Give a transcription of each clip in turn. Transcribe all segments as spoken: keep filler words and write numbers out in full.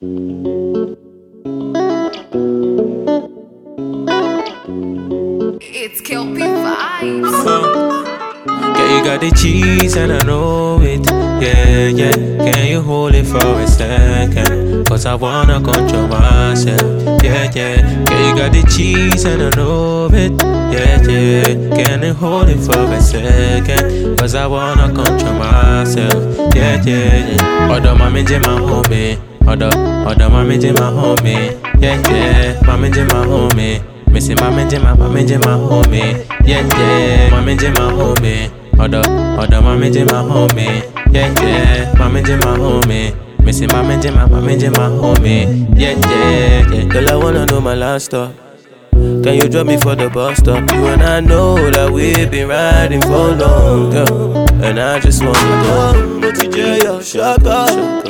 It's Kelpie Vibes. Yeah, you got the cheese and I know it. Yeah, yeah. Can you hold it for a second? Cause I wanna control myself. Yeah, yeah. Yeah, you got the cheese and I know it. Yeah, yeah. Can you hold it for a second? Cause I wanna control myself. Yeah, yeah, yeah. Other mommy, my homie. Other, other mommy, my homie. Yeah, yeah. Mommy, my homie. Missy mama jema, mama jema homie. Yeah, yeah, mama jema homie. Other, other mama jema homie. Yeah, yeah, mama jema homie. Missy mama jema, mama jema homie. Yeah, yeah, yeah. Girl, I wanna know my last stop. Can you drop me for the bus stop? You and I know that we've been riding for long, girl. And I just wanna go. But you just shut up.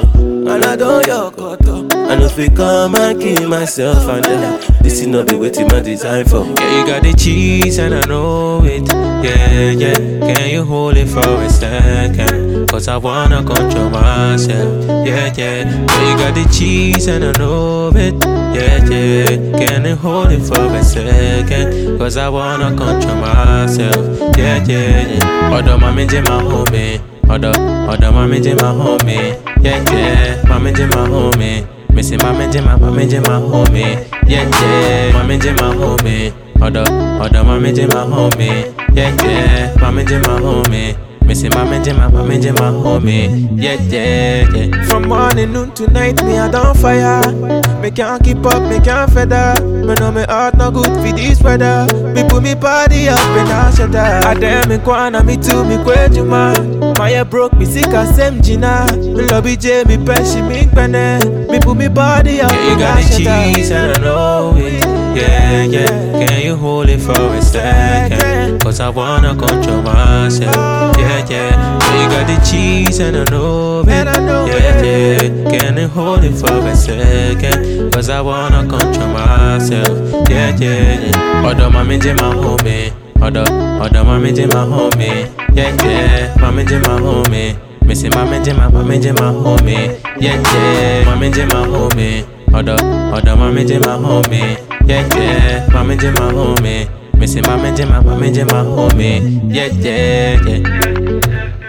And I don't your cut up. I know if we come and kill myself and then this is not the way to my design for. Yeah, you got the cheese and I know it. Yeah, yeah. Can you hold it for a second? Cause I wanna control myself. Yeah, yeah. Yeah, you got the cheese and I know it. Yeah, yeah. Can you hold it for a second? Cause I wanna control myself. Yeah, yeah, yeah. Other mommy, my homie. Other, other mommy, my homie. Yeah, yeah. Mommy, my homie. Missy mama jema, mama jema homie. Yeah, yeah, mama jema homie. Other, other mama jema homie. Yeah, yeah, mama jema homie. Missy mama jema, mama jema homie. Yeah, yeah, yeah. From morning, noon to night, me I don't fire. Me can't keep up, me can't feather. Me know me heart no good for this weather. Me put me body up and I shut up. I damn me kwana, me too, me kweju man. My head broke, me sick as same Gina. Me lobby J, me peshi, me pene. Me put me body up yeah, you and got I the shut up. cheese and I know it. Yeah, yeah. Can you hold it for a second? Cause I wanna control myself. Yeah, yeah. Yeah, you got the cheese and I know it. Yeah, yeah. Can you hold it for a second? Cause I wanna control myself. Yeah, yeah, yeah. Other mommy, my homie. Other, other mommy, my homie. Yeah, yeah. Mommy, my homie. Missy mama jema, mama jema homie. Yeah, yeah. Mommy, my homie. Other, other mommy, my homie. Yeah, yeah. Mama jema homie. Missy mama jema, mama jema homie. Yeah, yeah, yeah.